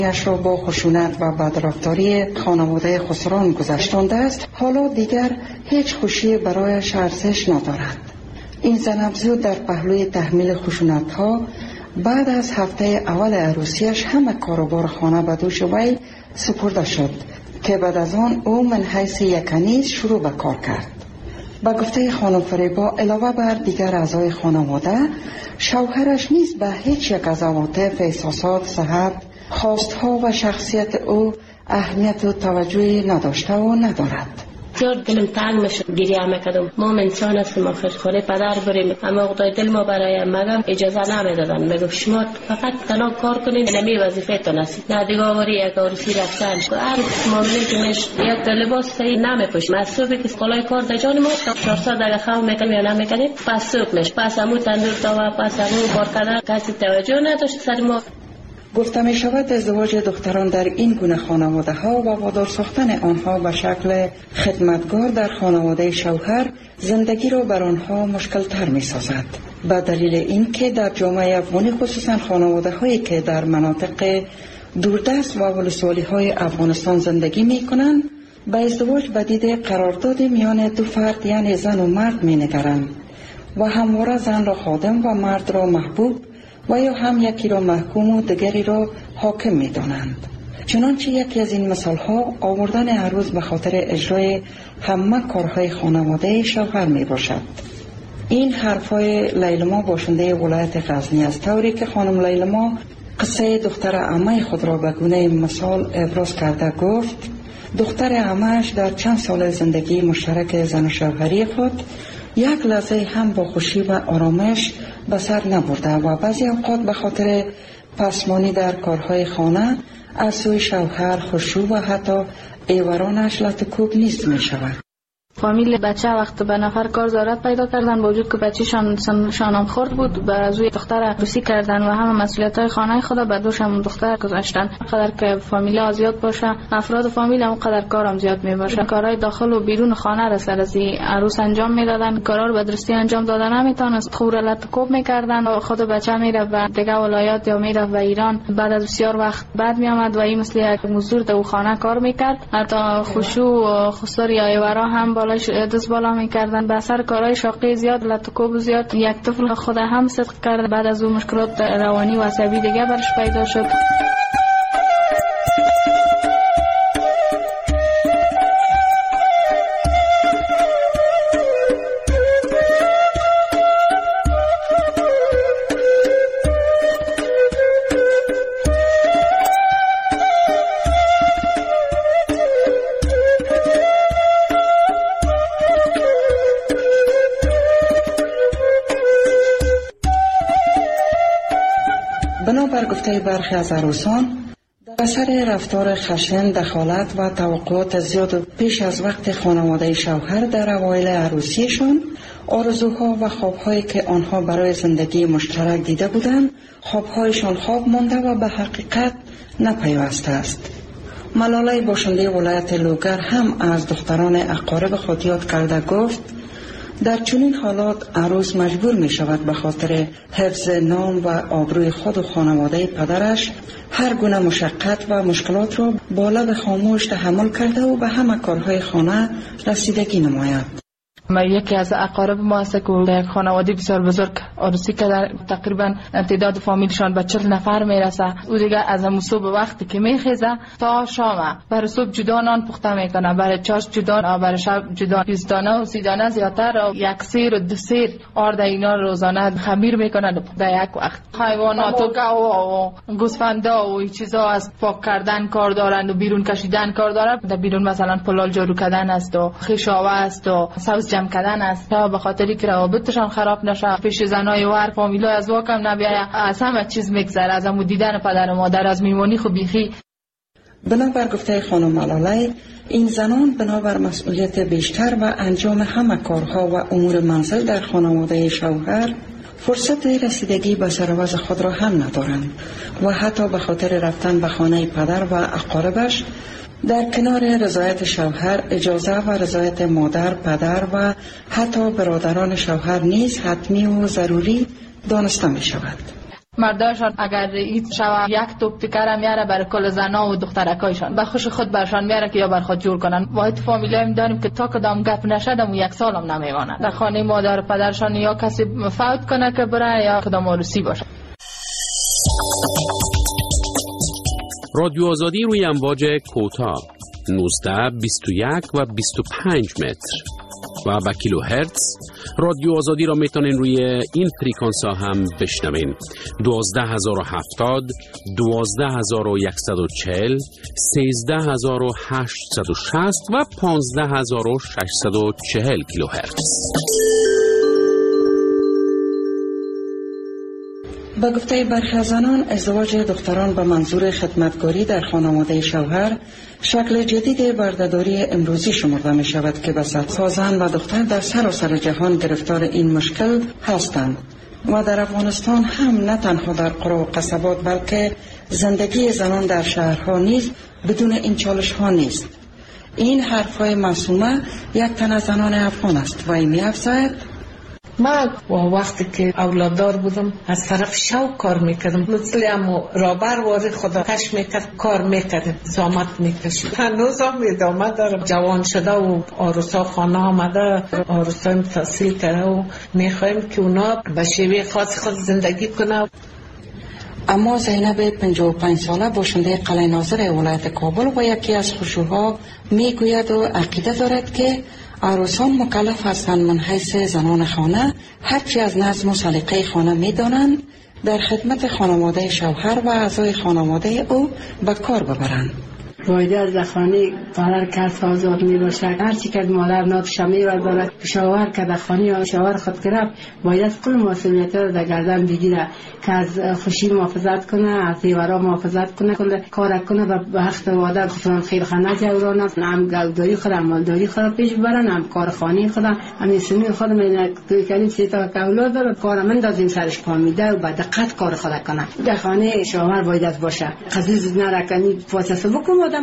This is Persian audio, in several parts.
یش را با خشونت و بدرفتاری خانواده خسران گذشتانده است، حالا دیگر هیچ خوشی برایش ارزش ندارد. این زن افزود در پهلوی تحمیل خشونت ها بعد از هفته اول عروسیش همه کاروبار خانه به دوش وی سپرده شد که بعد از آن او من حیث یک کنیز شروع به کار کرد. به گفته خانم فریبا علاوه بر دیگر اعضای خانواده، شوهرش نیز به هیچ یک از عواطف، احساسات، صحت، خواستها و شخصیت او اهمیت و توجهی نداشته و ندارد. بسیار دلم تنگ میشد، گریه میکردم. ما انسان هستیم، آخر خانه پدر بریم، اما خدای دل ما برای مگم اجازه نمیدادن. میگفت شما فقط تنها کار کنین، نمی وظیفه تون است. نه دیگه آوری یک عروسی رفتن هر معامله که میش یک لباس صحیح نمیپوشیم. از صبح که کالای کار در جان ما 400 دقیقه خو میکنیم یا نمیکنیم، پس صبح میش پس همون تندور تا پس همون کار کردن کسی توجه نداشت سر ما. گفته می شود ازدواج دختران در این گونه خانواده ها و وادار ساختن آنها به شکل خدمتگار در خانواده شوهر زندگی را بر آنها مشکل تر می سازد. به دلیل این که در جامعه افغانی خصوصا خانواده هایی که در مناطق دوردست و ولسوالی های افغانستان زندگی می کنند به ازدواج بدید قرارداد میان دو فرد یعنی زن و مرد می نگرند و همواره زن را خادم و مرد را محبوب و یا هم یکی را محکوم و دیگری را حاکم می دانند. چنانچه یکی از این مثال ها آوردن عروس به خاطر اجرای همه کارهای خانواده شوهر می باشد. این حرفای لیلما باشنده ولایت غزنی است، طوری که خانم لیلما قصه دختر عمه خود را به گونه مثال ابراز کرده گفت دختر عمه‌اش در چند سال زندگی مشترک زن و شوهری خود یک لحظه هم با خوشی و آرامش به سر نبرده و بعضی اوقات به خاطر پسمانی در کارهای خانه از سوی شوهر خشوع و حتی ایورانش لطکوب نیست می شود. فامیل بچه وقت به نفر کار ضرورت پیدا کردن با وجود که بچه شانم خورد بود به روی دختر عروسی کردن و همه مسئولیت های خانه خدا به دوش هم دختر گذاشتن. قدر که فامیل ها زیاد باشه افراد فامیل هم قدر کارم زیاد می باشه. کارهای داخل و بیرون خانه را سر از عروس انجام میدادن، کارا رو به درستی انجام دادن نمیتونست، خوره لطکوب میکردن. خود بچه میره به دیگه ولایات یا میره به ایران، بعد از بسیار وقت بعد می آمد و این مثل یک مزدور در خانه کار میکرد. حتی خشوع و خسر یا ایورا هم بالاش دست بالا میکردن. به اثر کارهای شاقی زیاد لطکوب زیاد یک طفل خود هم صدق کرد. بعد از اون مشکلات روانی و عصبی دیگه برش پیدا شد. بنابر گفته برخی از عروسان در اثر رفتار خشن، دخالت و توقعات زیاد پیش از وقت خانواده شوهر در اوایل عروسیشان، آرزوها و خوابهایی که آنها برای زندگی مشترک دیده بودند خوابهایشان خواب مانده و به حقیقت نپیوسته است. ملاله باشنده ولایت لوگر هم از دختران اقارب خود یاد کرده گفت در چنین حالات عروس مجبور می شود به خاطر حفظ نام و آبروی خود و خانواده پدرش هر گونه مشقت و مشکلات را با لب خاموش تحمل کرده و به همه کارهای خانه رسیدگی نماید. یکی از اقارب ما است که یک خانواده بسیار بزرگ عروسی که تقریبا تعداد فامیلشان به 40 نفر میرسه. او دیگه از صبح وقتی که میخیزه تا شام برای صبح جدا نان پخته میکنه، برای چاش جدا، برای شب جدا، 20 دانه و 30 دانه زیاتر و یک سیر و دو سیر آرد اینا روزانه خمیر میکنه در یک وقت. حیوانات و گاو و گوسفندا و چیزا از پاک کردن کار دارند و بیرون کشیدن کار دارند. در بیرون مثلا پلال جارو کردن است و خشاوه است و سبز جمع کردن است تا به خاطری که روابطشان خراب نشه، پیش زنای و هر فامیلا از واکم نبیاید، از همه چیز میگذره، از همون دیدن پدر و مادر، از میمونی خو بیخی. بنابر گفته خانم ملاله این زنان بنابر مسئولیت بیشتر و انجام همه کارها و امور منزل در خانواده شوهر فرصت رسیدگی به سرآوز خود را هم ندارند و حتی به خاطر رفتن به خانه پدر و اقاربش در کنار رضایت شوهر اجازه و رضایت مادر، پدر و حتی برادران شوهر نیز حتمی و ضروری دانسته می شود. مرداشان اگر هیچ شوا یک توپ تکر میاره برای کل زنا و دخترکایشان به خوش خود برشان میاره که یا بر خود جور کنن. واحد فامیلی هم داریم که تا کدام گپ نشدم و یک سال هم نمیمانن در خانه مادر و پدرشان، یا کسی فوت کنه که بره یا کدام عروسی باشه. رادیو آزادی روی امواج کوتاه 19 21 و 25 متر و به کیلوهرتز. رادیو آزادی را میتونین روی این فریکانس ها هم بشنوین: 12070 12140 13860 و 15640 کیلوهرتز. به گفته برخی از زنان، ازدواج دختران به منظور خدمتگاری در خانواده شوهر شکل جدید بردهداری امروزی شمرده می شود که به صدها زن و دختر در سراسر جهان گرفتار این مشکل هستند و در افغانستان هم نه تنها در قرى و قصبات بلکه زندگی زنان در شهرها نیز بدون این چالش ها نیست. این حرفهای معصومه یک تن از زنان افغان است و می افزاید: من وقتی که اولاددار بودم از طرف شوق کار میکردم، مثل امو رابر واری خدا کش میکرد، کار میکردم، زامت میکشید. هنوز هم ادامه دارم. جوان شده و آروسا خانه آمده، آروسا هم تحصیل کرده و میخوایم که اونا به شیوه خاص خود زندگی کنه. اما زینب 55 ساله باشنده قلعه ناظر ولایت کابل و یکی از خشوها میگوید و عقیده دارد که عروسان مکلف هستند من حیث زنان خانه هرچی از نظم و سلیقه خانه میدانند در خدمت خانواده شوهر و اعضای خانواده او به کار ببرند. باید از خانه قرار کرد آزاد می باشد. هرچی که مادر ناتش می دارد شوهر که در خانه شوهر خود گرفت باید کل مسئولیت را در گردن بگیره که از خوشی محافظت کنه، از دیوارا محافظت کنه، کل کار کنه و به حق وعده گفتن خیر خانه جورانه، هم گلداری خود مالداری خود پیش ببرن، هم کار خانه خود هم سنی خود من توی کلی سه تا اولاد داره کار من دازیم سرش پا میده و به دقت کار خود کنه. در خانه شوهر باید باشه. قضیه نرکنی فاصله بکن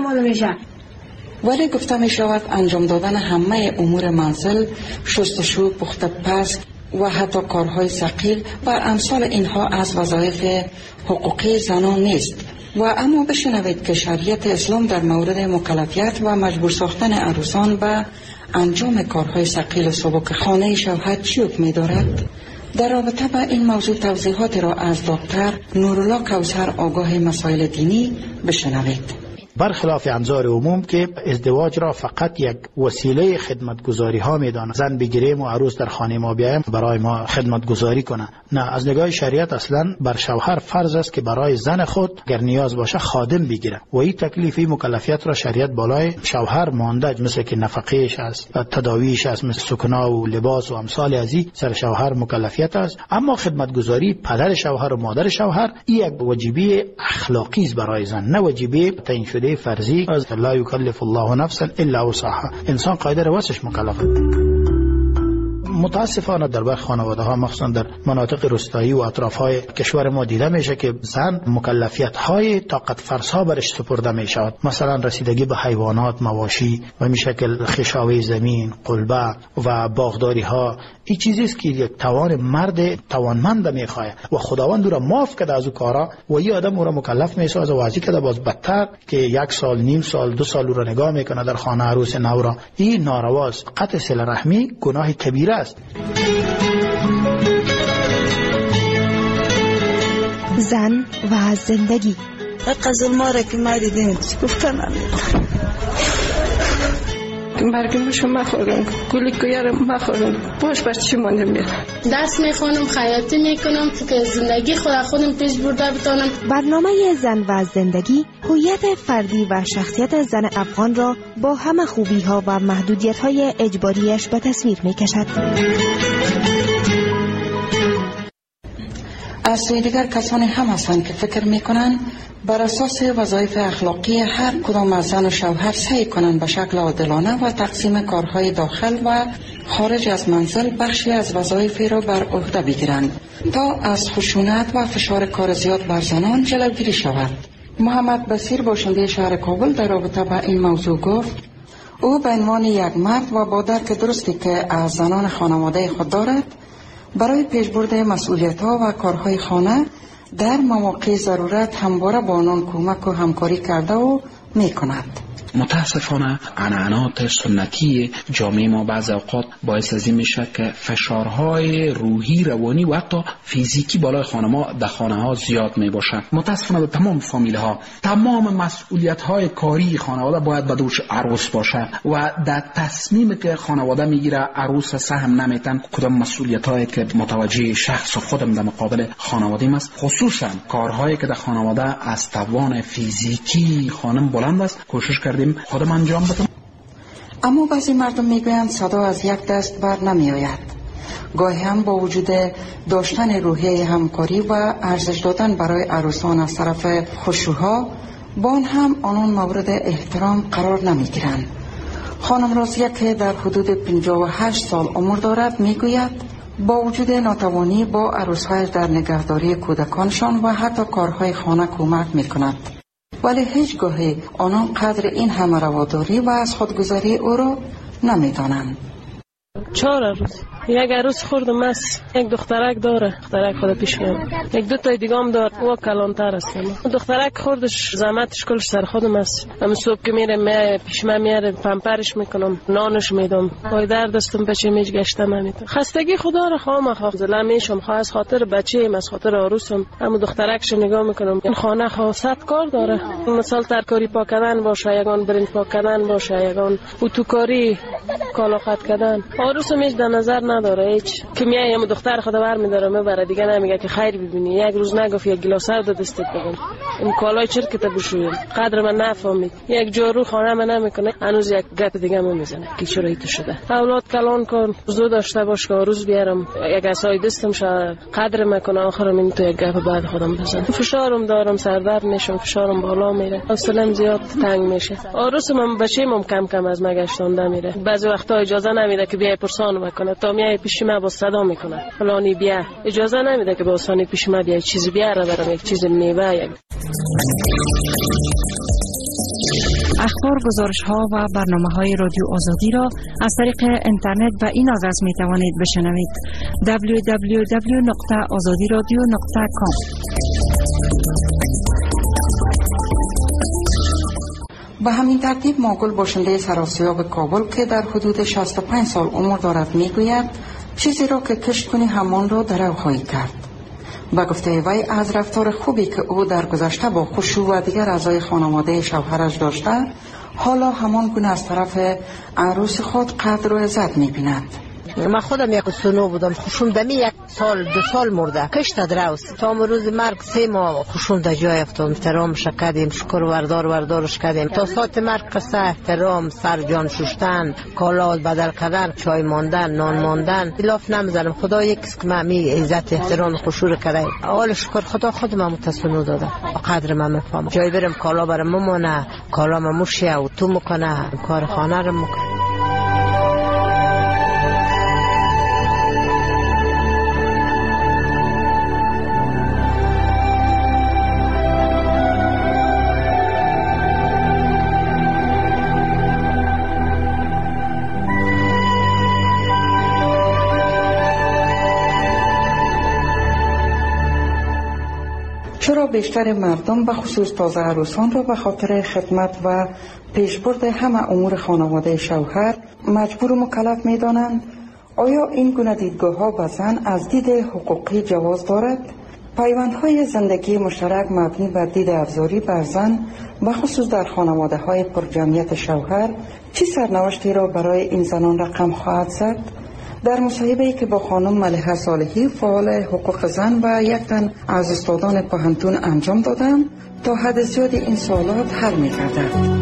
ولی گفته می شود انجام دادن همه امور منزل، شستشو، پخت پز و حتی کارهای ثقیل و امثال اینها از وظایف حقوقی زنان نیست. و اما بشنوید که شریعت اسلام در مورد مکلفیت و مجبور ساختن عروسان به انجام کارهای ثقیل و سبک خانه شوهر چی حکم می دارد؟ در رابطه با این موضوع توضیحات را از دکتر نورالله کوثر آگاه مسائل دینی بشنوید. برخلاف انظار عموم که ازدواج را فقط یک وسیله خدمتگزاری ها میدانند، زن بگیریم و عروس در خانه ما بیایم برای ما خدمتگزاری کنه. نه، از نگاه شریعت اصلا بر شوهر فرض است که برای زن خود اگر نیاز باشه خادم بگیره و این تکلیفی مکلفیت را شریعت بالای شوهر مانده، مثل که نفقهش است، تداویش است، مثل سکنا و لباس و امثال از این سر شوهر مکلفیت است. اما خدمتگزاری پدر شوهر و مادر شوهر این یک واجبی اخلاقی است برای زن، نه واجبی تعیین شده فرضی. از لا یکلف الله نفسا الا وسعها، انسان قادر واسش مکلف. متاسفانه در برخی خانواده ها مخصوصا در مناطق روستایی و اطراف های کشور ما دیده میشه که زن مکلفیت های طاقت فرسا ها برش سپرده میشود. مثلا رسیدگی به حیوانات، مواشی و این شکل خشاوه زمین، قلبه و باغداری ها. این چیزی است که یک توان مرد توانمند میخواد و خداوند او را معاف کرده از او کارا و این آدم او را مکلف میسازه و وضعی کرده باز بدتر که 1 سال، نیم سال، 2 سال او را نگاه میکنه در خانه عروس نو را. این نارواست. قطع صله رحمی گناه کبیره است. زن و زندگی. قزل ماره که ما دیدیم گفتن مرگم شما مخورم، گلی کویارم مخورم، باش بر چی مانده میاد. درس میخونم، خیاطی میکنم که زندگی خودم پیش برده بتونم. برنامه زن و زندگی هویت فردی و شخصیت زن افغان را با همه خوبی ها و محدودیت های اجباریش به تصویر میکشد. از سوی دیگر کسانی هم هستند که فکر میکنند بر اساس وظایف اخلاقی هر کدام از زن و شوهر سعی کنند به شکل عادلانه و تقسیم کارهای داخل و خارج از منزل بخشی از وظایف را بر عهده بگیرند تا از خشونت و فشار کار زیاد بر زنان جلوگیری شود. محمد بصیر باشنده شهر کابل در رابطه با این موضوع گفت او به عنوان یک مرد و با درک درستی که از زنان خانواده خود دارد برای پیشبرد مسئولیت‌ها و کارهای خانه در مواقع ضرورت همواره با آنان کمک و همکاری کرده و می کند. متاسفانه عنعنات سنتی جامعه ما بعض اوقات باعث از این میشه که فشارهای روحی، روانی و حتی فیزیکی بالای خانه ها زیاد می باشه. متاسفانه به تمام فامیل ها تمام مسئولیت های کاری خانواده باید به دوش عروس باشه و در تصمیمی که خانواده میگیره عروس سهم نمیتن کدام مسئولیت هایی که متوجه شخص و خودم در مقابل خانواده است، خصوصا کارهایی که در خانواده از توان فیزیکی خانم بلند است کوشش کردیم خودم انجام بدم. اما بعضی مردم میگویند صدا از یک دست بر نمی آید. گاهی هم با وجود داشتن روحیه همکاری و ارزش دادن برای عروسان از طرف خشوها، با آن هم آنان مورد احترام قرار نمی گیرند. خانم رازیه که در حدود 58 سال عمر دارد میگوید با وجود ناتوانی با عروسهایش در نگهداری کودکانشان و حتی کارهای خانه کمک میکند، ولی هیچگاهی آنان قدر این همه رواداری و از خودگذاری او را نمیدانند. 4 عروس، یک عروس خوردم است، یک دخترک داره، دخترک خود پیش میاد، یک 2 تا دیگه هم داره، او کلانتر است. دخترک خوردش زحمتش کلش سر خودم است. هم صبح که میره پیش من میاره، پمپرش میکنم، نانش میدم، پای درد دستم بچه میج گشته نمیتونم. خستگی خدا را خواهم خواهم میشم، خواهم از خاطر بچه‌ام، از خاطر عروسم، هم دخترکش نگاه میکنم. این خانه خاصت کار داره، مثلا ترکاری پاک کردن باشه، یگان برنج پاک کردن باشه، یگان اتوکاری، کالا قط کردن. عروسم هیچ در نظر نداره، هیچ که میایم دختر خدا برمی‌داره میبره، دیگه نمیگه که خیر ببینی، یک روز نگفت یک گلاس آب دستت بگم، این کالای چرکت بشویم، قدر من نفهمید، یک جارو خانه من نمیکنه، هنوز یک گپ دیگه میزنه که چرا ایت شده. اولاد کلان کن، زود داشته باش که روز بیارم یک عصای دستم شه قدر میکنه، آخرم این تو یک گپ بعد خودم بزنم. فشارم دارم، سردرد میشم، فشارم بالا میره، حوصله‌ام زیاد تنگ میشه. عروسم بچه‌م کم کم از مگشتونده میره، بعضی وقتا اجازه نمیده که بیای پرسان میکنه، تا میای پیش من با صدا میکنه فلانی بیا، اجازه نمیده که با آسانی پیش من بیای چیزی بیاره برام، یک چیز میوه. یک اخبار، گزارش ها و برنامه های رادیو آزادی را از طریق اینترنت و این آدرس می توانید بشنوید: www.azadiradio.com. به همین ترتیب ماگل باشنده سراسیاب کابل که در حدود 65 سال عمر دارد میگوید چیزی را که کشت کنی همان را درو خواهی کرد. با گفته وی از رفتار خوبی که او در گذشته با خشوع و دیگر اعضای خانواده شوهرش داشته، حالا همان گونه از طرف عروس خود قدر و عزت می‌بیند. من خودم یک سنو بودم، خوشم دمی 1 سال 2 سال مرده، کشت دروس تا روز مرگ 3 ماه خوشم در جای افتاد، احترامش کردیم، شکر وردارش کردیم تا ساعت مرگ قصه احترام، سر جان شستن، کالا بدل کردن، چای ماندن، نان ماندن، الاف نمیزنم. خدا یکیست که من عزت احترام خوشور کرده، اول شکر خدا خودم متسنو داده، قدر من میفهمم. جای برم کالا برام ممونه، کالا مموشه و تو میکنه، کار خانه رو میکنه. چرا بیشتر مردم به خصوص تازه عروسان را به خاطر خدمت و پیشبرد همه امور خانواده شوهر مجبور و مکلف می دانند؟ آیا این گونه دیدگاه ها به زن از دید حقوقی جواز دارد؟ پیوندهای زندگی مشترک مبنی بر دید افزاری بر زن به خصوص در خانواده های پرجمعیت شوهر چه سرنوشتی را برای این زنان رقم خواهد زد؟ در مصاحبه‌ای که با خانم ملیحه صالحی فعال حقوق زن و یک تن از استادان پوهنتون انجام دادم تا حد زیادی این سوالات حل می‌گردد.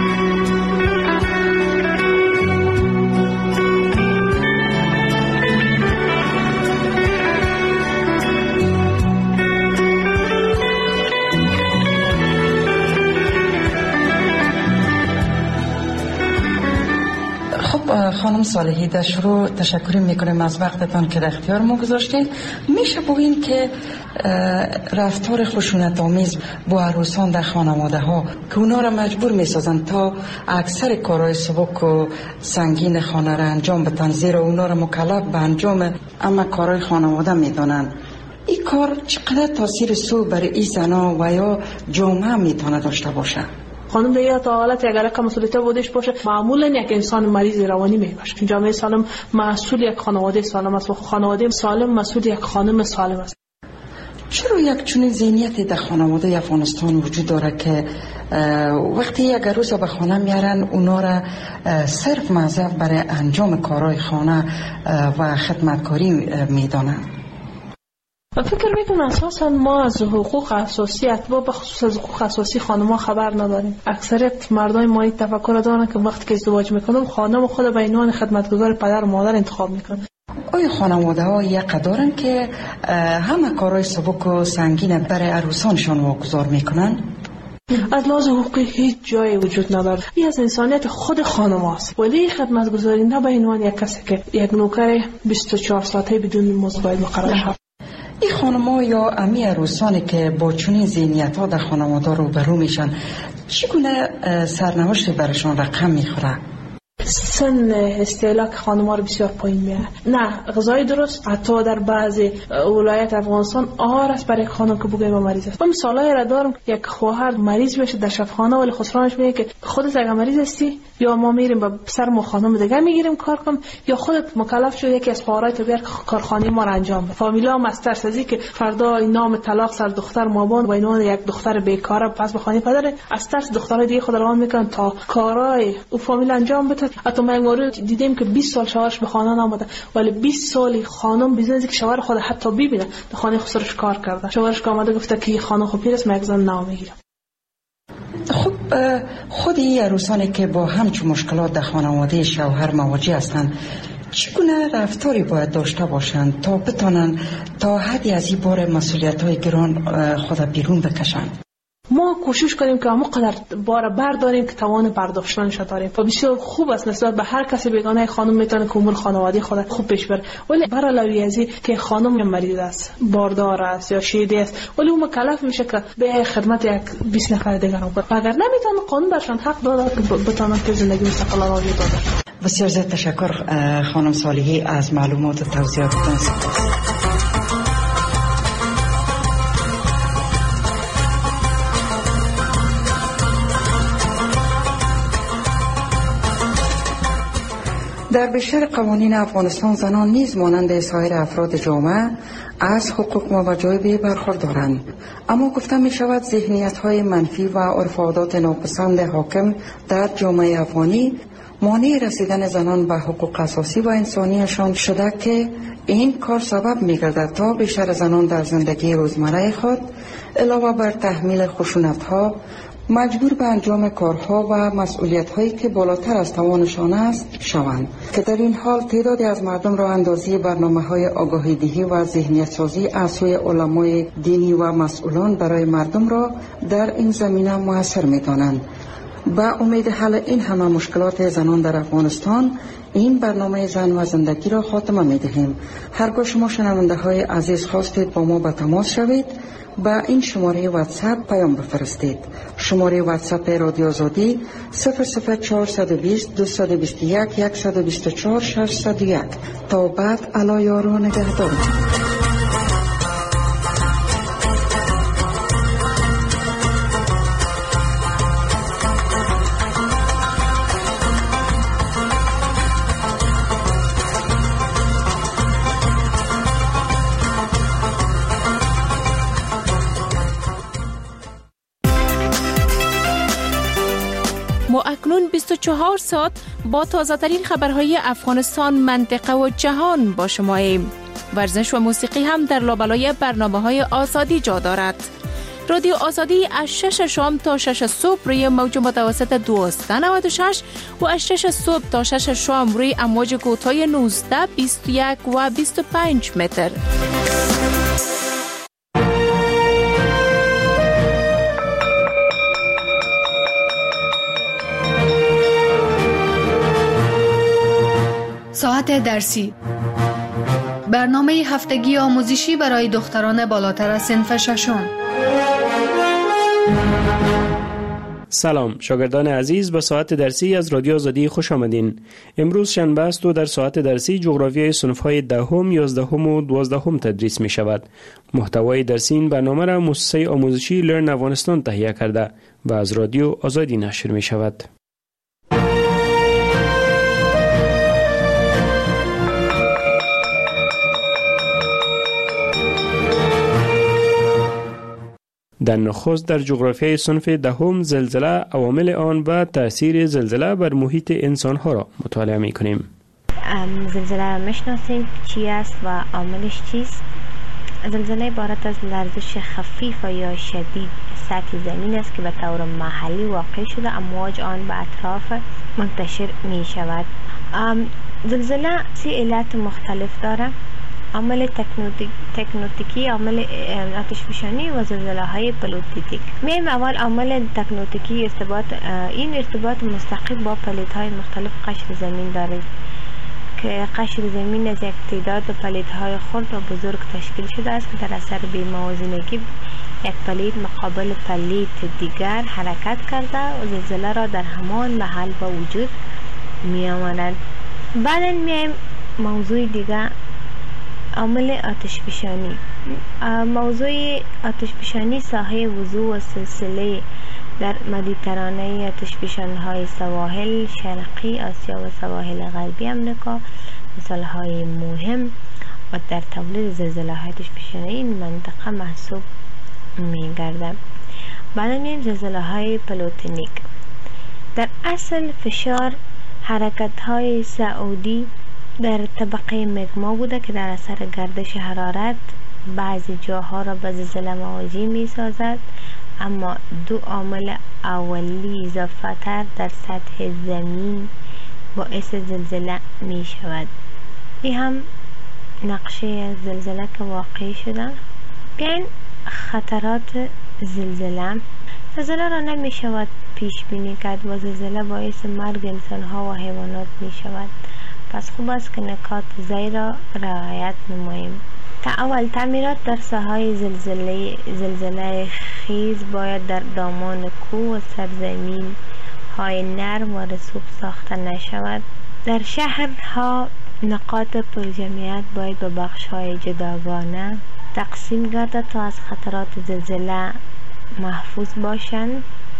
خانم صالحی، در شروع تشکر میکنیم از وقتتان که در اختیار ما گذاشتید. میشه بگین که رفتار خشونت آمیز با عروسان در خانواده ها که اونا را مجبور میسازن تا اکثر کارهای سبک و سنگین خانه را انجام بدن، زیرا اونا را مکلف به انجام اما کارهای خانواده میدانن، این کار چقدر تاثیر سو بر این زنا و یا جامعه میتونه داشته باشه؟ خانم دیگه تا حالت اگر یک مسئولیت بودش باشه معمولا یک انسان مریض روانی میباشه. جامعه سالم مسئول یک خانواده سالم است و خانواده سالم مسئول یک خانم سالم است. چرا یک چنین ذهنیتی در خانواده افغانستان وجود داره که وقتی یک عروس به خانه میارن اونا را صرف موظف برای انجام کارهای خانه و خدمتکاری میدانن؟ فکر میکنم اساسا ما از حقوق اساسی و به خصوص از حقوق اساسی خانم‌ها خبر نداریم. اکثریت مردای ما این تفکر دارن که وقتی که ازدواج میکنم خانم خود به عنوان خدمتگزار پدر و مادر انتخاب میکنن. آیا خانواده ها یک دارن که همه کارهای سبک و سنگین برای عروسانشان واگذار میکنن؟ از لحاظ حقوقی هیچ جایی وجود نداره. این از انسانیت خود خانم هست. ولی خدمتگزاری نه به عنوان یک کسی که یک نوکر 24 ساعته بدون مزد باید مقرر شود. این خانم‌ها یا امی عروسانی که با چنین ذهنیت‌ها در خانواده روبرو میشن چگونه سرنوشت برشان رقم میخوره؟ سن استهلاک خانم‌ها رو بسیار پایین میاره. نه غذای درست حتی در بعضی ولایت افغانستان آهار است برای خانم که بگویم مریض است. من مثالایی را دارم یک خواهر مریض بشه در شفاخانه ولی خسرانش میگه که خودت اگه مریض هستی یا ما میریم با سر ما خانم دیگه میگیریم کار کنم یا خودت مکلف شو یکی از خواهرای تو بیار کارخانه ما را انجام بده. فامیلا هم از ترس از اینکه فردا نام طلاق سر دختر مابان و اینوان یک دختر بیکاره پس به خانه پدر از ترس دخترای دیگه خود روان میکنن تا کارای او فامیل انجام بده. حتی ما مورد دیدیم که 20 سال شوهرش به خانه نامده ولی 20 سالی خانم بیزنسی که شوهر خود حتی ببینه در خانه خسرش کار کرده. شوهرش که آمده گفته که خانم خب پیرست من یک زن نام میگیرم. خب خود این عروسانی که با همچون مشکلات در خانواده شوهر مواجه هستند چگونه رفتاری باید داشته باشند تا بتانند تا حدی از این بار مسئولیت‌های گران خود بیرون بکشند؟ ما کوشش کنیم که همونقدر بار برداریم که توان برداشتنش داریم و بسیار خوب است نسبت به هر کسی بیگانه خانم میتونه که امور خانوادگی خود خوب پیش بره. ولی بر علاوه از این که خانم مریض است باردار است یا شیده است ولی اون مکلف میشه که به خدمت یک 20 نفر دیگر رو کنه. اگر نمیتونه قانون برشان حق داده که بتونن که زندگی مستقلانه رو داشته. بسیار زیاد تشکر خانم صالحی از معلومات و توضیحاتتان. در بیشتر قوانین افغانستان زنان نیز مانند سایر افراد جامعه از حقوق و وجایب برخوردارند، اما گفته می شود ذهنیت‌های منفی و عرف و عادات ناپسند حاکم در جامعه افغانی مانع رسیدن زنان به حقوق اساسی و انسانیشان شده که این کار سبب می گردد تا بیشتر زنان در زندگی روزمره خود علاوه بر تحمیل خشونت‌ها مجبور به انجام کارها و مسئولیت‌هایی که بالاتر از توانشان است شوند که در این حال تعدادی از مردم را اندازی برنامه‌های آگاهی‌دهی و ذهنیت‌سازی از سوی علمای دینی و مسئولان برای مردم را در این زمینه موثر می‌دانند. با امید حل این همه مشکلات زنان در افغانستان این برنامه زن و زندگی را خاتمه می‌دهیم. هرگاه شما شنونده‌های عزیز خواستید با ما به تماس شوید با این شماره واتساپ پیام بفرستید. شماره واتساپ رادیو آزادی 00420 221 124 601. تا بعد الا یارو نگهدار. اکنون 24 ساعت با تازه ترین خبرهای افغانستان، منطقه و جهان با شماییم. ورزش و موسیقی هم در لابلای برنامه‌های آزادی جا دارد. رادیو آزادی از 6 شام تا 6 صبح روی موج متوسط 1296 و از 6 صبح تا 6 شام روی امواج کوتاه 19، 21 و 25 متر. ساعت درسی، برنامه هفتگی آموزشی برای دختران بالاتر از صنف ششم. سلام شاگردان عزیز، به ساعت درسی از رادیو آزادی خوش آمدین. امروز شنبه است و در ساعت درسی جغرافیای صنف‌های 10ام، 11ام و 12ام تدریس می شود. محتوای درسی این برنامه را مؤسسه آموزشی لرن افغانستان تهیه کرده و از رادیو آزادی نشر می شود. در نخست در جغرافیای صنف دهم زلزله، عوامل آن و تأثیر زلزله بر محیط انسانها را مطالعه می کنیم. زلزله میشناسیم چی است و عاملش چیست؟ زلزله عبارت از لرزش خفیف یا شدید سطح زمین است که به طور محلی واقع شده، امواج آن به اطراف منتشر می شود. زلزله 3 علت مختلف دارد: عامل تکنوتیکی، عامل آتشفشانی و زلزله های پلیتیک. میم اول عامل تکنوتیکی این ارتباط مستقیم با پلیت های مختلف قشر زمین دارد که قشر زمین از یک تعداد پلیت های خرد و بزرگ تشکیل شده است که در اثر بی‌موازنگی یک پلیت مقابل پلیت دیگر حرکت کرده و زلزله را در همان محل به وجود می آورد. بعدا میایم موضوع دیگر، عامل آتشفشانی. موضوع آتشفشانی ساحه وضوح و سلسله در مدیترانه آتشفشان‌های سواحل شرقی آسیا و سواحل غربی امریکا مثال‌های مهم و در تولید زلزله‌های آتشفشانی این منطقه محسوب می‌گردد. بعد می‌ریم زلزله‌های پلوتونیک. در اصل فشار حرکت‌های صعودی در طبقه مگما بوده که در اثر گردش حرارت بعضی جاها را به زلزله مواجه می سازد، اما 2 عامل اولی اضافه تر در سطح زمین باعث زلزله می شود. این هم نقشه زلزله که واقع شده. بیاین خطرات زلزله. زلزله را نمی شود پیش بینی کرد و زلزله باعث مرگ انسان ها و حیوانات می شود. پس خوب است که نکات زیر را رعایت نماییم. اول تعمیرات در ساحه زلزله خیز باید در دامان کوه و سرزمین های نرم و رسوب ساخته نشود. در شهرها نقاط پرجمعیت باید به بخش های جداگانه تقسیم گردد تا از خطرات زلزله محفوظ باشند.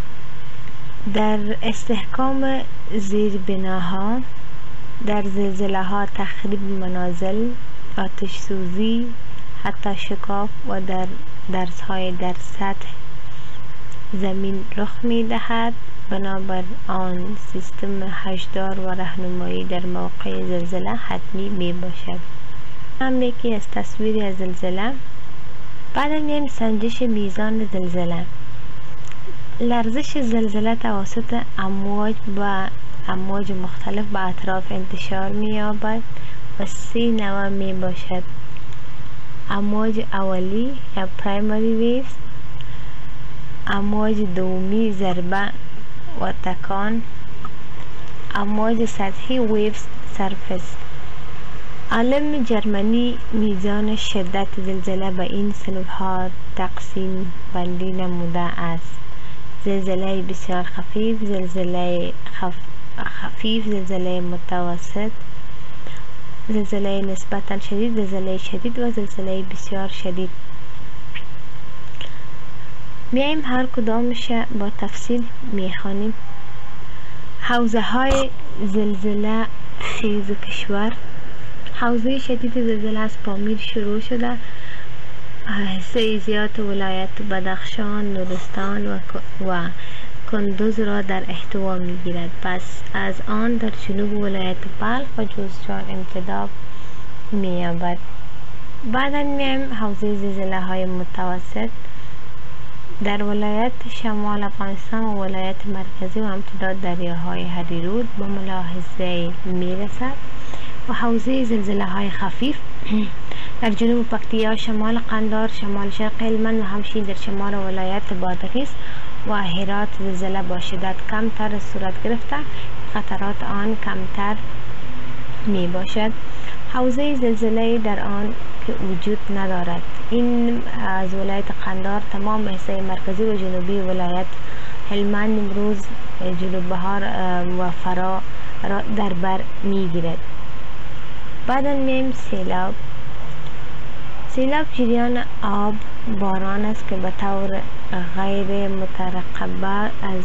در استحکام زیربناها، در زلزله ها تخریب منازل، آتش سوزی، حتی شکاف و درس های در سطح زمین رخ می دهد. بنابر آن سیستم هشدار و راهنمایی در موقع زلزله حتمی می باشد. هم یکی از تصویری از زلزله. بعد میایم سنجش میزان زلزله. لرزش زلزله توسط امواج مختلف به اطراف انتشار می یابد و 3 نوع می باشد: امواج اولی یا پرایمری ویوز، امواج دومی ضربه و تکان، امواج سطحی ویوز سرفس. عالم جرمنی میزان شدت زلزله به این صنف‌ها تقسیم بندی نموده است: زلزله بسیار خفیف، زلزله زلزله متوسط، زلزله نسبتاً شدید، زلزله شدید و زلزله بسیار شدید. میایم هر کدامش با تفصیل میخوانیم. حوزه های زلزله خیز کشور. حوزه شدید زلزله از پامیر شروع شده، حصه زیاد ولایت بدخشان، نورستان و کندوز را در احتوا می گیرد. پس از آن در جنوب ولایت بلخ و جوزجان امتداد می یابد. بعدا میایم حوزه زلزله های متوسط. در ولایت شمال افغانستان و ولایت مرکزی و امتداد دریاهای هریرود به ملاحظه می رسد. و حوزه زلزله های خفیف در جنوب پکتیا، شمال قندهار، شمال شرق هلمند و همچنین در شمال ولایت بادغیس و هرات زلزله با شدت کمتر صورت گرفته، خطرات آن کمتر می باشد. حوزه زلزله در آن که وجود ندارد. این از ولایت قندهار تمام حصه مرکزی و جنوبی ولایت هلمند امروز جلو بهار و فرا را در بر میگیرد. بعد میایم سیلاب. سیلاب جریان آب باران است که به طور غیر مترقبه از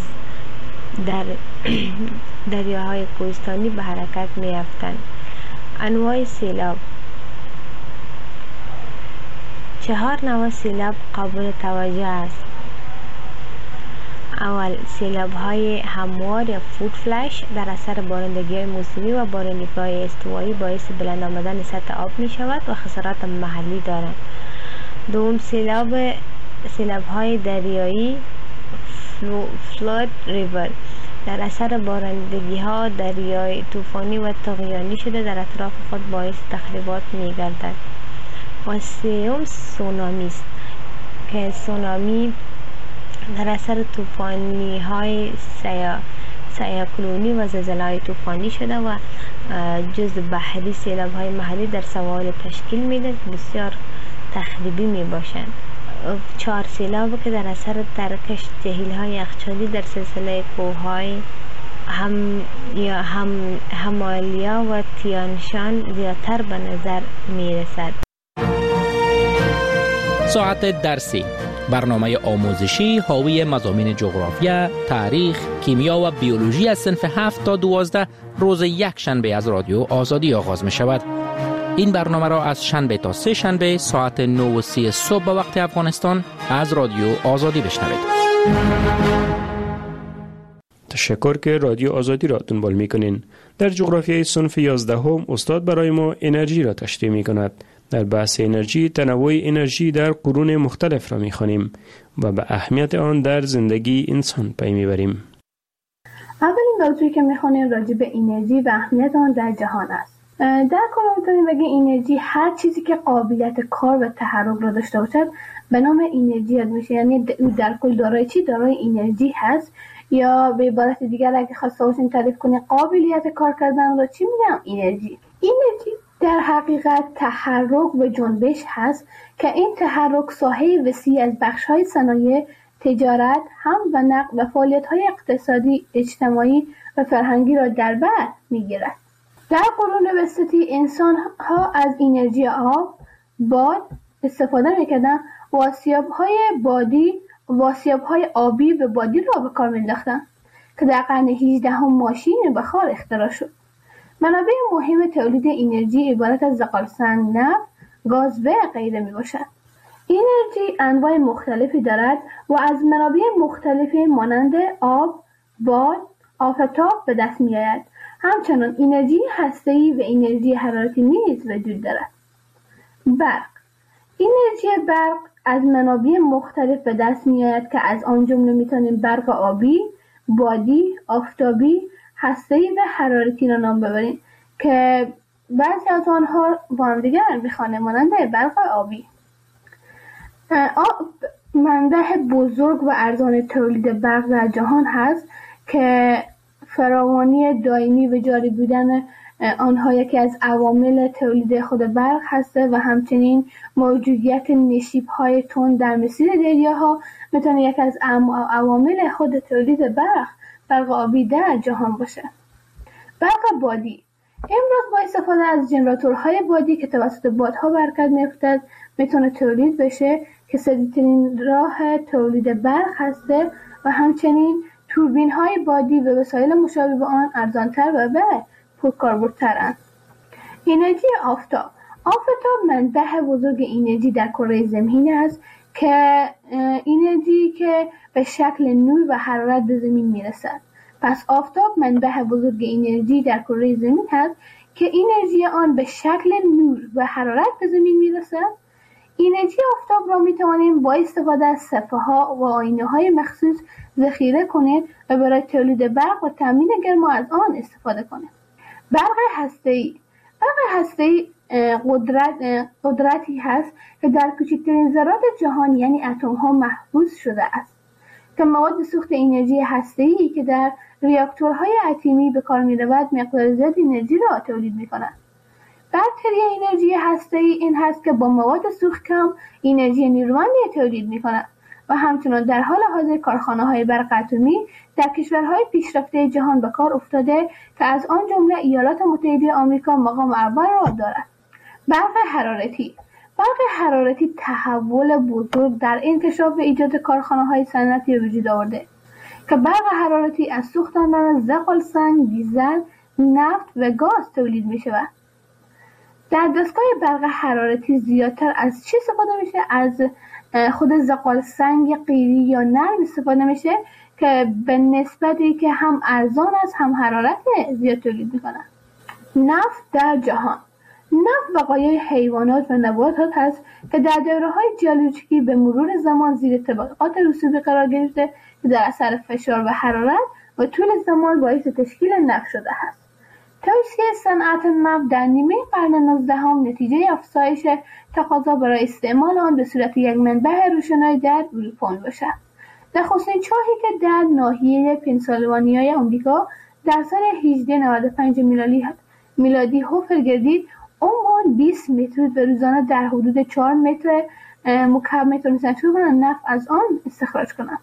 دریاهای کوهستانی به حرکت میافتند. انواع سیلاب: 4 نوع سیلاب قابل توجه است. اول، سیلاب های هموار یا فود فلش در اثر بارندگی های موسمی و بارندگی های استوایی باعث بلند آمدن سطح آب می شود و خسارات محلی دارند. دوم، سیلاب های دریایی فلود ریور در اثر بارندگی ها دریای طوفانی و طغیانی شده در اطراف خود باعث تخریبات می گردد. و سوم، سونامی است که سونامی در اثر طوفانی های سیاکلونی و زلزله های طوفانی شده و جزء بحری سیلاب های محلی در سواحل تشکیل میده که بسیار تخریبی می باشند. 4 سیلاب که در اثر ترکش جهیل های یخچالی در سلسله کوههای همالیا و تیانشان زیادتر به نظر می رسد. ساعت درسی، برنامه آموزشی حاوی مضامین جغرافیا، تاریخ، کیمیا و بیولوژی از صنف 7 تا 12 روز یک شنبه از رادیو آزادی آغاز می شود. این برنامه را از شنبه تا 3 شنبه ساعت 9:30 صبح به وقت افغانستان از رادیو آزادی بشنوید. تشکر که رادیو آزادی را دنبال می کنین. در جغرافیای صنف 11 استاد برای ما انرژی را تشریح می کند. در بحث انرژی، تنوع انرژی در قرون مختلف را می خوانیم و به اهمیت آن در زندگی انسان پی می بریم. اولین موضوعی که می خوانیم راجع به انرژی و اهمیت آن در جهان است. در کل میتونیم بگیم انرژی هر چیزی که قابلیت کار و تحرک را داشته باشد به نام انرژی یاد میشه. یعنی در کل دارای چی؟ دارای انرژی هست. یا به عبارت دیگر اگه خواسته باشیم تعریف کنیم قابلیت کار کردن را چی میگم؟ انرژی. انرژی در حقیقت تحرک و جنبش هست که این تحرک ساحه وسیع از بخش‌های صنایع، تجارت، حمل و نقل و فعالیت‌های اقتصادی، اجتماعی و فرهنگی را در بر می‌گیرد. در قرون وسطی انسان‌ها از انرژی آب، باد استفاده می‌کردند و آسیاب‌های آبی و بادی را به کار می‌انداختند که در قرن 18 ماشین بخار اختراع شد. منابع مهم تولید انرژی عبارت از زغالسنگ، نفت، گاز و غیره میباشد. انرژی انواع مختلفی دارد و از منابع مختلفی مانند آب، باد، آفتاب به دست میآید. همچنین انرژی هسته‌ای و انرژی حرارتی نیز وجود دارد. برق. انرژی برق از منابع مختلف به دست میآید که از آن جمله میتونیم برق آبی، بادی، آفتابی، هسته‌ای و حرارتی را نام ببریم که بعضی از آنها با هم دیگر میخوانیم مانند برق آبی. منبع بزرگ و ارزان تولید برق در جهان هست که فراوانی دائمی و جاری بودن آنها یکی از عوامل تولید خود برق هست و همچنین موجودیت نشیب‌های تند در مسیر دریاها میتونه یکی از عوامل خود تولید برق آبی در جهان باشه. برق بادی امروز با استفاده از ژنراتورهای بادی که توسط بادها به حرکت می‌افتد میتونه تولید بشه که سریع‌ترین راه تولید برق هسته و همچنین توربین‌های بادی و وسایل مشابه به آن ارزان‌تر و پرکاربردترند. انرژی آفتاب منبع بزرگ انرژی در کره زمین است که انرژی که به شکل نور و حرارت به زمین میرسد. پس آفتاب منبع بزرگ انرژی در کره زمین است که انرژی آن به شکل نور و حرارت به زمین میرسد. انرژی آفتاب را میتوانیم با استفاده از صفحه‌ها و آینه‌های مخصوص ذخیره کنیم و برای تولید برق و تامین گرما از آن استفاده کنیم. برق هسته‌ای قدرتی هست که در کوچکترین ذرات جهان یعنی اتم‌ها محفوظ شده است که مواد سوخت انرژی هسته‌ای که در ریاکتورهای اتمی به کار می‌رود مقدار زیاد انرژی را تولید می‌کند. برتری انرژی هسته‌ای این هست که با مواد سوخت کم انرژی نیرومندی تولید می‌کند و همچنان در حال حاضر کارخانه‌های برق اتمی در کشورهای پیشرفته جهان به کار افتاده که از آن جمله ایالات متحده آمریکا مقام اول را دارد. برق حرارتی تحول بزرگ در انکشاف و ایجاد کارخانه‌های صنعتی وجود آورده که برق حرارتی از سوختاندن زغالسنگ، دیزل، نفت و گاز تولید می شود. در دستگاه برق حرارتی زیادتر از چی استفاده میشه؟ از خود زغالسنگ قیری یا نرم استفاده میشه که به نسبتی که هم ارزان است هم حرارت زیاد تولید میکنه. نفت در جهان. نفت بقایای حیوانات و نباتات هست که در دوره‌های ژئولوژیکی به مرور زمان زیر طبقات رسوبی قرار گرفته که در اثر فشار و حرارت و طول زمان باعث تشکیل نفت شده است. توسعه صنعت نفت در نیمه قرن 19 نتیجه افزایش تقاضا برای استعمال آن به صورت یک منبع روشنایی در اروپا میباشد. نخستین چاهی که در ناحیه پنسیلوانیای آمریکا در سال 1895 میلادی حفر گردید، عمق 20 متر و روزانه در حدود 4 متر مکعب میتونستند شروع کنند نفت از آن استخراج کنند.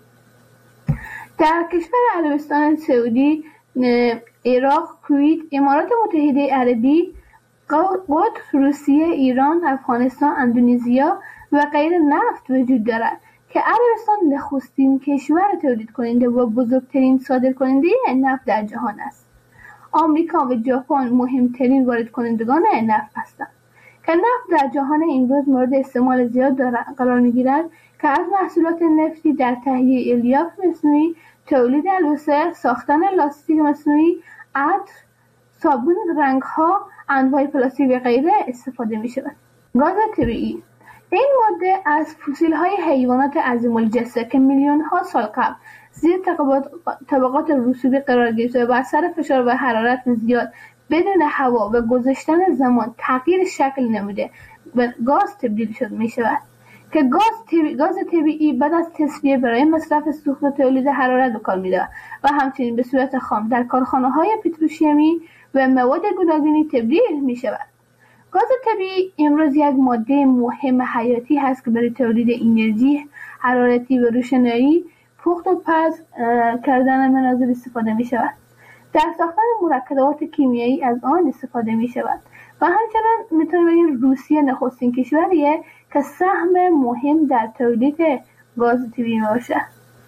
در کشور عربستان سعودی، عراق، کویت، امارات متحده عربی، قطر، روسیه، ایران، افغانستان، اندونزیا و غیره نفت وجود دارد که عربستان نخستین کشور تولید کننده و بزرگترین صادر کننده نفت در جهان است. آمریکا و ژاپن مهمترین وارد کنندگان نفت هستند که نفت در جهان امروز مورد استعمال زیاد قرار می‌گیرد که از محصولات نفتی در تهیه الیاف مصنوعی، تولید البسه، ساختن لاستیک مصنوعی، عطر، صابون، رنگ‌ها، انواع پلاستیک و غیره استفاده می‌شود. گاز طبیعی. این ماده از فسیل‌های حیوانات عظیم‌الجثه که میلیون‌ها سال قبل زیر طبقات رسوبی قرار گرفته و اثر فشار و حرارت زیاد بدون هوا و گذشتن زمان تغییر شکل نموده و گاز تبدیل می‌شود که گاز طبیعی بعد از تصفیه برای مصرف سوخت و تولید حرارت به کار می‌رود و همچنین به صورت خام در کارخانه‌های پتروشیمی و مواد گوناگونی تبدیل می‌شود. گاز طبیعی امروز یک ماده مهم حیاتی هست که برای تولید انرژی حرارتی و روشنایی، پخت و پز کردن منازل استفاده می‌شود. در ساختن مرکبات کیمیایی از آن استفاده می‌شود و همچنین می‌تونیم بگیم روسیه نخستین کشوریه که سهم مهم در تولید گاز طبیعی باشد.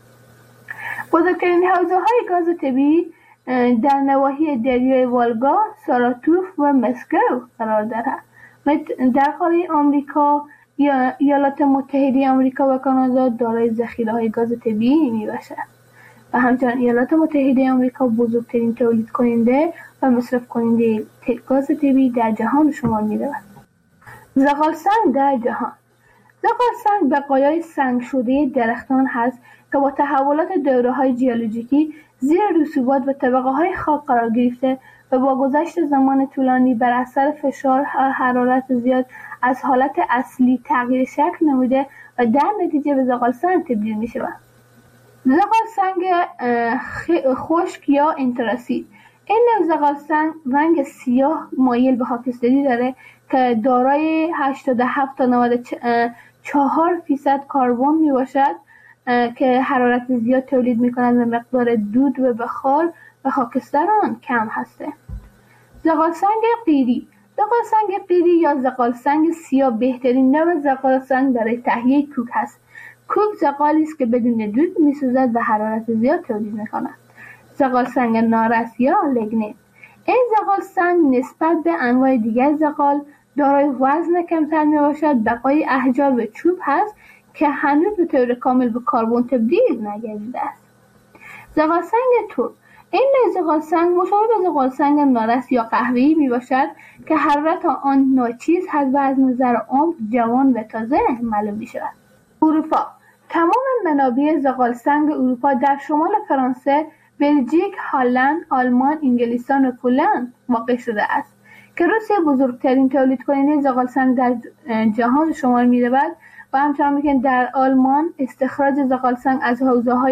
بزرگترین حوزه‌های گاز طبیعی در نواحی دریای والگا، ساراتوف و مسکو قرار دارد. در قاره آمریکا، ایالات متحده آمریکا و کانادا دارای ذخیره‌های گاز طبیعی میباشد و همچنین ایالات متحده آمریکا بزرگترین تولید کننده و مصرف کننده گاز طبیعی در جهان شمار می‌رود. زغالسنگ در جهان. زغالسنگ بقایای سنگ شده درختان هست که با تحولات دوره‌های ژئولوژیکی زیر رسوبات و طبقه‌های خاک قرار گرفته و با گذشت زمان طولانی بر اثر فشار و حرارت زیاد از حالت اصلی تغییر شکل نموده و در نتیجه به زغالسنگ تبدیل می‌شود. زغالسنگ خشک یا انتراسید. این نوع زغالسنگ رنگ سیاه مایل به خاکستری داره که دارای 87 تا 94% کربن میباشد که حرارت زیاد تولید میکنند و مقدار دود و بخار و خاکستر آن کم هسته. زغالسنگ قیری. زغالسنگ قیری یا زغالسنگ سیاه بهترین نوع زغالسنگ برای تهیه کوک است. کوک زغالی است که بدون دود میسوزد و حرارت زیاد تولید میکند. زغالسنگ نارس یا لگنیت. این زغالسنگ نسبت به انواع دیگر زغال دارای وزن کمتر میباشد، بقای احجار و چوب هست که هنوز به طور کامل به کربن تبدیل نگردیده است. زغالسنگ ترک. این نوع زغالسنگ مشابه به زغالسنگ نارس یا قهوه‌ای میباشد که حرارت آن ناچیز هست و از نظر عمق جوان و تازه معلوم میشود. اروپا. تمام منابع زغالسنگ اروپا در شمال فرانسه، بلژیک، هلند، آلمان، انگلستان و پولند واقع شده است که روسیه بزرگترین تولید کننده زغالسنگ در جهان شمار می‌رود و همچنین که در آلمان استخراج زغالسنگ از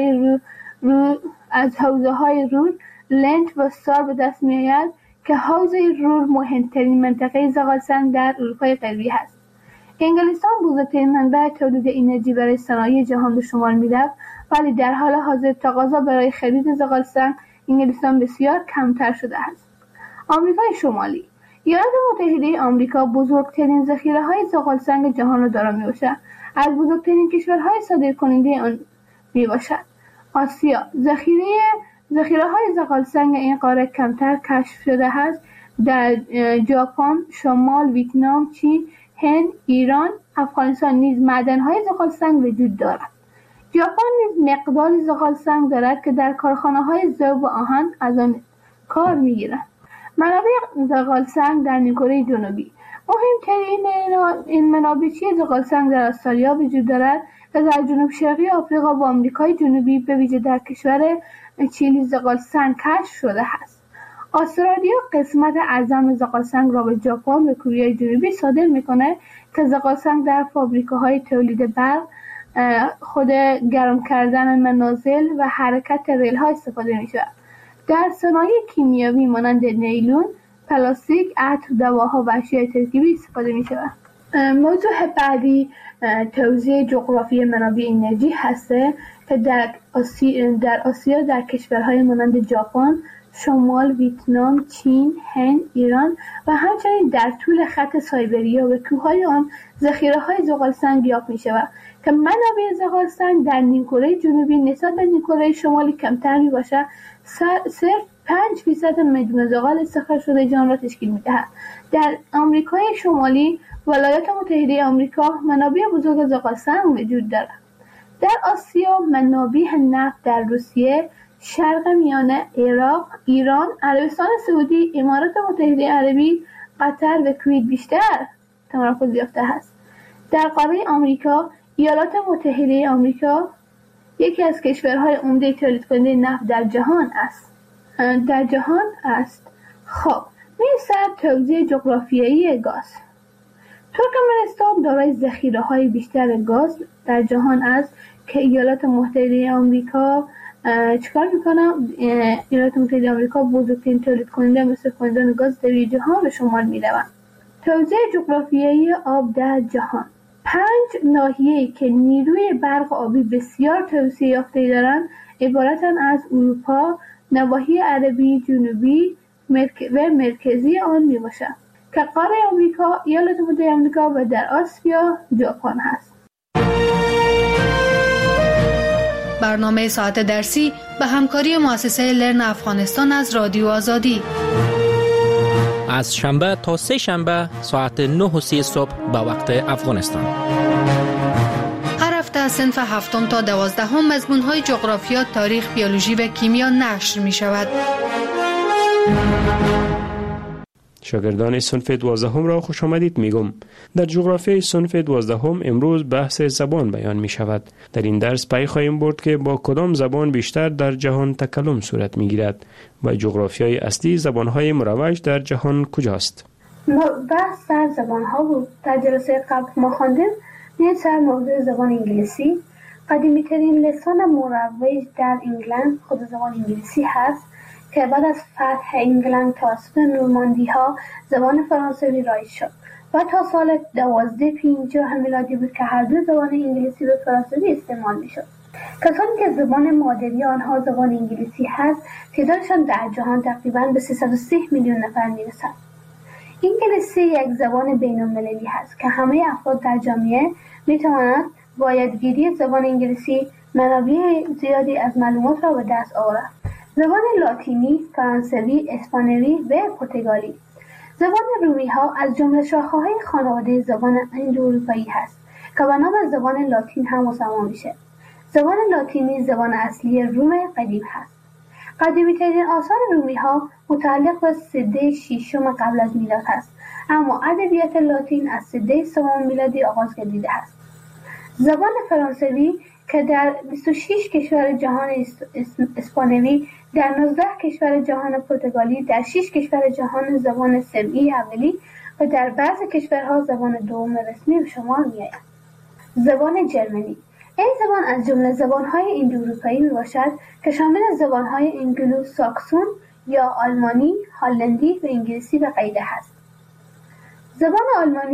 حوزه‌های رور، لنت و سار به دست می‌آید که حوزه رور مهمترین منطقه زغالسنگ در اروپای غربی است. انگلستان بزرگترین منبع تولید انرژی برای صنایع جهان به شمار می‌رفت، ولی در حال حاضر تقاضا برای خرید زغال‌سنگ انگلستان بسیار کمتر شده است. آمریکای شمالی ایالات متحده آمریکا بزرگترین ذخیره‌های زغال‌سنگ جهان را دارا میباشد. از بزرگترین کشورهای صادرکننده آن میباشد. آسیا ذخیره‌های زغال‌سنگ این قاره کمتر کشف شده است. در ژاپن، شمال، ویتنام، چین، هند، ایران، افغانستان نیز معدن‌های زغال‌سنگ وجود دارد. ژاپن نیز مقداری زغال‌سنگ دارد که در کارخانه‌های ذوب و آهن از آن کار می‌گیرند. منابع زغال‌سنگ در نیمکره جنوبی مهمترین این منابع زغال‌سنگ در استرالیا وجود دارد و در جنوب شرقی آفریقا و آمریکای جنوبی به ویژه در کشور چیلی زغال‌سنگ کشف شده است. استرالیا قسمت اعظم زغال‌سنگ را به ژاپن و کره جنوبی صادر می‌کند که زغال‌سنگ در فابریکه‌های تولید برق، خود گرم کردن منازل و حرکت ریل‌ها استفاده می‌شود. در صنایع کیمیایی مانند نیلون، پلاستیک، عطر، دواها و اشیاء ترکیبی استفاده می‌شود. موضوع بعدی توزیع جغرافی منابع انرژی هسته که در آسیا در کشورهای مانند ژاپن، شمال، ویتنام، چین، هند، ایران و همچنین در طول خط سایبریا و کوههای آن ذخیره‌های زغال‌سنگ یافت می‌شود که منابع زغال‌سنگ در نیمکره جنوبی نسبت به نیمکره شمالی کمتر می‌باشد. صرف 5% مجموع زغال استخراج شده جهان را تشکیل می‌دهد. در آمریکای شمالی، ولایات متحده آمریکا منابع بزرگ زغال‌سنگ وجود دارد. در آسیا منابع نفت در روسیه، شرق میانه، عراق، ایران، عربستان سعودی، امارات متحده عربی، قطر و کویت بیشتر تمرکز یافته است. در قاره آمریکا، ایالات متحده آمریکا یکی از کشورهای عمده تولید کننده نفت در جهان است. خب، می‌رسد توزیع جغرافیایی گاز. ترکمنستان دارای ذخیره‌های بیشتر گاز در جهان است که ایالات متحده آمریکا چیکار میکنه؟ ایالات متحده آمریکا بزرگترین تولید کننده مصرف کنندگان گاز در جهان به شمار میروند. توزیع جغرافیایی آب در جهان. 5 ناحیه‌ای که نیروی برق آبی بسیار توسعه یافته دارند عبارتند از اروپا، نواحی عربی جنوبی و مرکزی آن میباشند که قاره آمریکا، ایالات متحده آمریکا و در آسیا ژاپن هست. برنامه ساعت درسی به همکاری مؤسسه لرن افغانستان از رادیو آزادی از شنبه تا سه شنبه ساعت 9:30 صبح به وقت افغانستان. هر هفته از صنف 7 تا 12 مضمون‌های جغرافیا، تاریخ، بیولوژی و کیمیا نشر می شود. شاگردان صنف 12 را خوش آمدید میگم. در جغرافیای صنف 12 امروز بحث زبان بیان می شود. در این درس پی خواهیم برد که با کدام زبان بیشتر در جهان تکلم صورت می گیرد و جغرافیای اصلی زبانهای مروج در جهان کجاست. بحث در زبانها بود. در جلسه قبل ما خواندیم سر موضوع زبان انگلیسی. قدیمی ترین لسان مروج در انگلند خود زبان انگلیسی هست که بعد از فتح انگلند توسط نورماندی ها زبان فرانسوی رایج شد و تا سال 1250 میلادی بود که هر دو زبان انگلیسی و فرانسوی استعمال می شد. کسانی که زبان مادری آنها زبان انگلیسی هست تعدادشان در جهان تقریباً به 330 میلیون نفر می رسد. انگلیسی یک زبان بین المللی هست که همه افراد در جامعه می توانند با یادگیری زبان انگلیسی منابع زیادی از معلومات را به دست آورند. زبان لاتینی، فرانسوی، اسپانیایی و پرتغالی. زبان رومی ها از جمله شاخه‌های خانواده زبان اندواروپایی هست که به نام زبان لاتین هم مسما میشه. زبان لاتینی زبان اصلی روم قدیم هست. قدیمی‌ترین آثار رومی ها متعلق به سده ششم قبل از میلاد هست، اما ادبیات لاتین از سده سوم میلادی آغاز گردیده است. زبان فرانسوی که در 26 کشور جهان اسپانیایی، در 19 کشور جهان پرتغالی، در 6 کشور جهان زبان سمعی اولی و در بعضی کشورها زبان دوم رسمی به شمار می‌آید. زبان جرمنی. این زبان از جمله زبان‌های اندواروپایی میباشد که شامل زبان‌های انگلو ساکسون یا آلمانی، هلندی و انگلیسی و غیره است. زبان آلمانی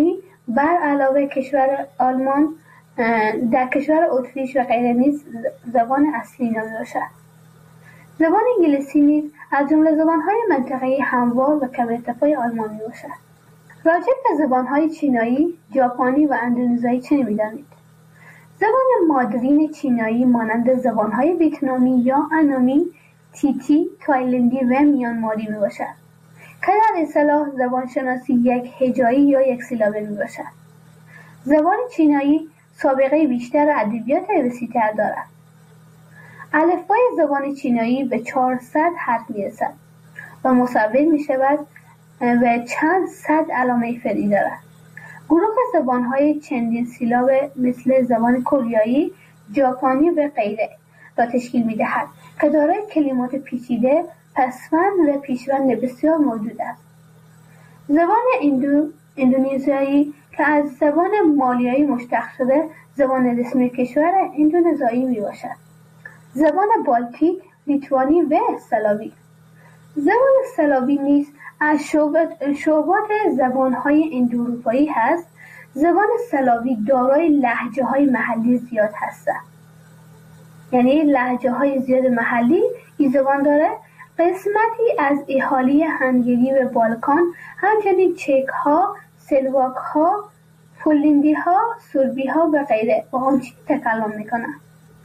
بر علاوه کشور آلمان در کشور اتریش و غیره نیز زبان اصلی نامیده باشد. زبان انگلیسی نیز از جمله زبان‌های منطقه‌ای هموار و کم ارتفاع آلمان میباشد. راجع به زبان‌های چینایی، ژاپنی و اندونزیایی چه می‌دانید؟ زبان مادرین چینایی مانند زبان‌های ویتنامی یا انامی، تیتی، تایلندی و میانماری میباشد که در اصطلاح زبانشناسی یک هجایی یا یک سیلابه میباشد. زبان چینایی سابقه بیشتر ادبیات وسیع‌تر دارد. الفبای زبان چینایی به 400 حرف میرسد و مصور میشود و چند صد علامه فرعی دارد. گروه زبان‌های چندین سیلاب مثل زبان کره، ژاپنی و غیره را تشکیل می‌دهد که دارای کلمات پیچیده، پسوند و پیشوند بسیار موجود است. زبان اندونزیایی که از زبان مالیایی مشتق شده، زبان رسمی کشور اندونزیایی میباشد. زبان بالتیک، لیتوانی و سلاوی. زبان سلاوی نیز از شعبات زبان‌های اندواروپایی هست. زبان سلاوی دارای لهجه‌های محلی زیاد هستند. یعنی لهجه‌های زیاد محلی این زبان داره. قسمتی از اهالی هنگری و بالکان، همچنین چک‌ها، سلواک‌ها، پولندی‌ها، سربی‌ها و غیره با آن چیز تکلم می‌کنند.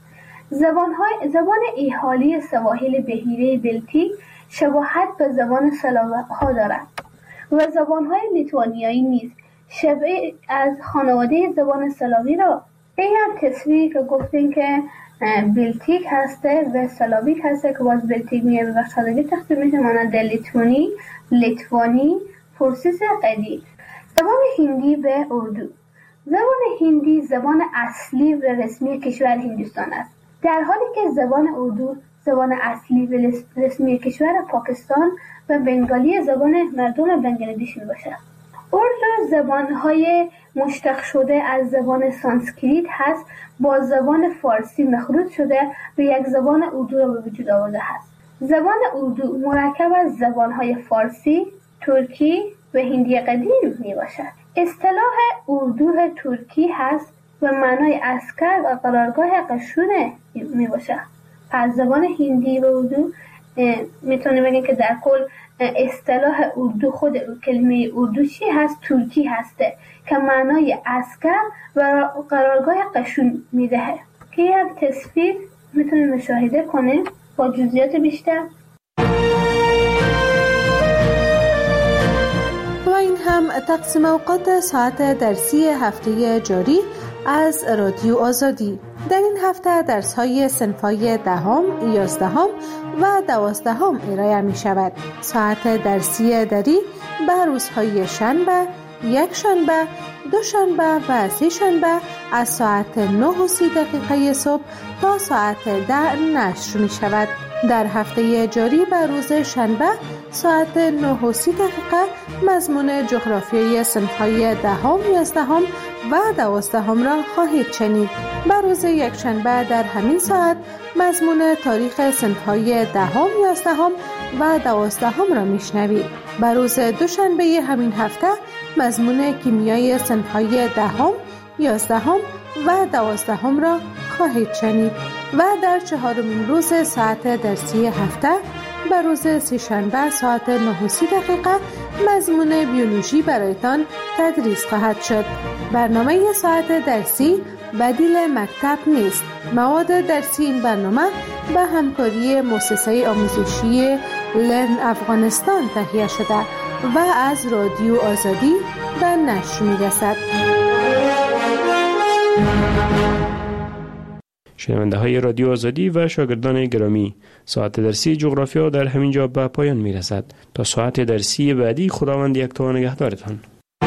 زبان اهالی سواحل بحیره بلتیک شباهت به زبان سلاوها دارد و زبان‌های لیتوانیایی نیز شبیه از خانواده زبان سلاوی را به یک تصویری که گفتیم که بلتیک هسته و سلاویک هسته که باز بلتیک میگه و سلاوی تقسیم میشه مانند لیتوانی، لیتوانی، پرسیس قدیم. زبان هندی و اردو. زبان هندی زبان اصلی و رسمی کشور هندوستان است، در حالی که زبان اردو زبان اصلی و رسمی کشور پاکستان و بنگالی زبان مردم بنگلادش میباشد. اردو زبان‌های مشتق شده از زبان سانسکریت هست، با زبان فارسی مخلوط شده و یک زبان اردو را به وجود آورده است. زبان اردو مرکب از زبان‌های فارسی، ترکی و هندی قدیم میباشد. اصطلاح اردو ترکی هست و معنای عسکر و قرارگاه قشون میباشد. پس زبان هندی و اردو میتونیم بگیم که در کل اصطلاح اردو، خود کلمه اردو چی هست؟ ترکی هسته که معنای عسکر و قرارگاه قشون میدهه که یک تصویر میتونیم مشاهده کنیم با جزئیات بیشتر. و این هم تقسیم اوقات ساعت درسی هفته جاری از رادیو آزادی. در این هفته درس‌های صنف‌های 10ام، 11ام و 12ام ارائه می‌شود. ساعت درسی دری به روزهای شنبه، یک شنبه، دو شنبه و سه شنبه از ساعت 9:30 صبح تا ساعت 10 نشر می‌شود. در هفته جاری به روز شنبه ساعت 9:30 مضمون جغرافیای صنف‌های 10ام، 11ام و 12ام را خواهید شنید. به روز یکشنبه در همین ساعت مضمون تاریخ صنف‌های 10ام، 11ام و 12ام را میشنوید. به روز دوشنبه همین هفته مضمون کیمیای صنف‌های 10ام، 11ام و 12ام را خواهید شنید. و در چهارمین روز ساعت درسی هفته به روز سه‌شنبه ساعت 9:30 مضمون بیولوژی برایتان تدریس خواهد شد. برنامه ساعت درسی بدیل مکتب نیست. مواد درسی این برنامه به همکاری مؤسسه آموزشی لرن افغانستان تهیه شده و از رادیو آزادی به نشر می‌رسد. شنونده های رادیو آزادی و شاگردان گرامی، ساعت درسی جغرافیا در همین جا به پایان می رسد. تا ساعت درسی بعدی خداوند یکتا و نگهدارتان.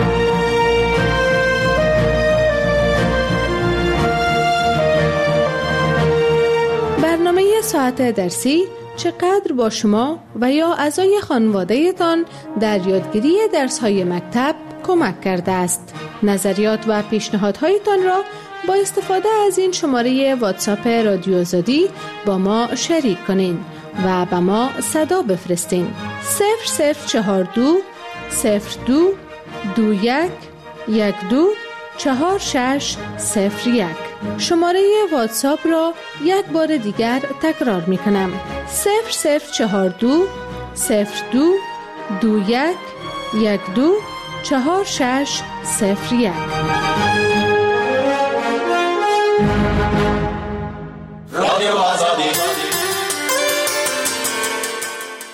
برنامه ساعت درسی چقدر با شما و یا اعضای خانواده تان در یادگیری درس‌های مکتب کمک کرده است. نظریات و پیشنهادهایتان را با استفاده از این شماره واتساپ رادیو آزادی با ما شریک کنین و به ما صدا بفرستین. 0042 02 21 124601. شماره واتساپ را یک بار دیگر تکرار می کنم: 0042 02 21 12 4601. رادیو